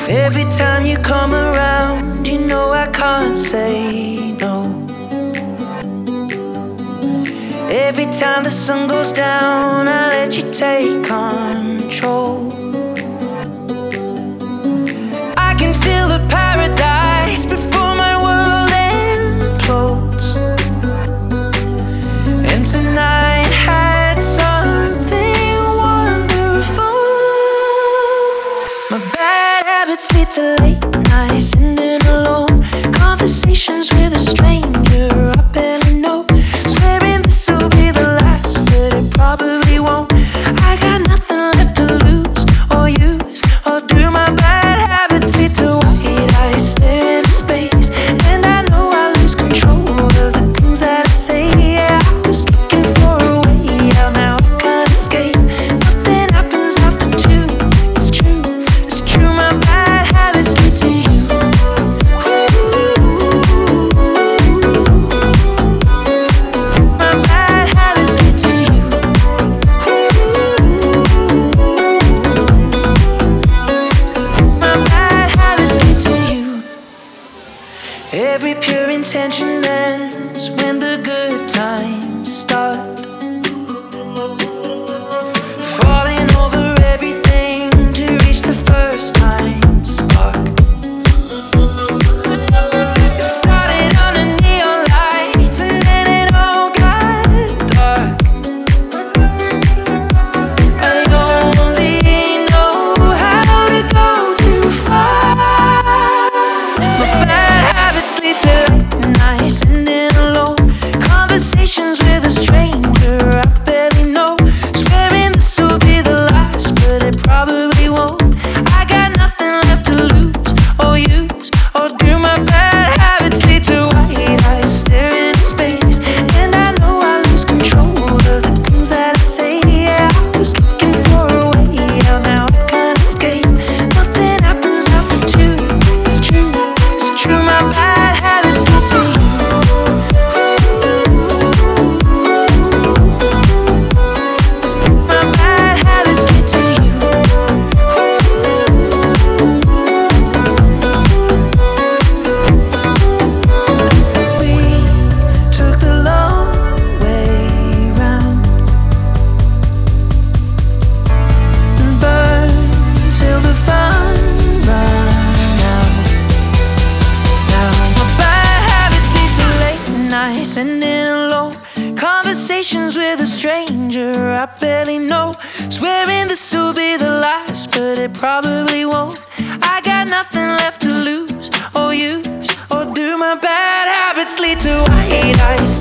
Every time you come around, you know I can't say no. Every time the sun goes down, I let you take control. I can feel the paradise before my world implodes. And tonight had something wonderful. My bad habits lead to late nights, sitting alone, conversations with a stranger I barely know, swearing this will be the last, but it probably won't. I got nothing left to lose or use or do. My bad habits lead to white eyes stare into space, and I know I lose control of the things that I say. Yeah, I was looking for a way out, now I can't escape. Nothing happens after two. It's true, it's true. My bad habits lead to you. My bad habits lead to you. My bad habits lead to you. Every pure intention ends when the good times start. Falling over everything to reach the first time spark. It started under neon lights and then it all got dark. I only know how to go too far. My bad habits lead to late nights, sitting alone, conversations with a stranger I barely know, swearing this will be the last, but it probably won't. I got nothing left to lose or use or do. My bad habits lead to white eyes stare into space, and I know I lose control of the things that I say. Yeah, I was looking for a way out, now I can't escape. Nothing happens after two. It's true, it's true. My bad habits lead to you. My bad habits lead to you. We took the long way round and burned till the fun ran out. Now my bad habits lead to late nights, sitting alone, conversations with a stranger I barely know, swearing this will be the last, but it probably won't. I got nothing left to lose or use or do. My bad habits lead to white eyes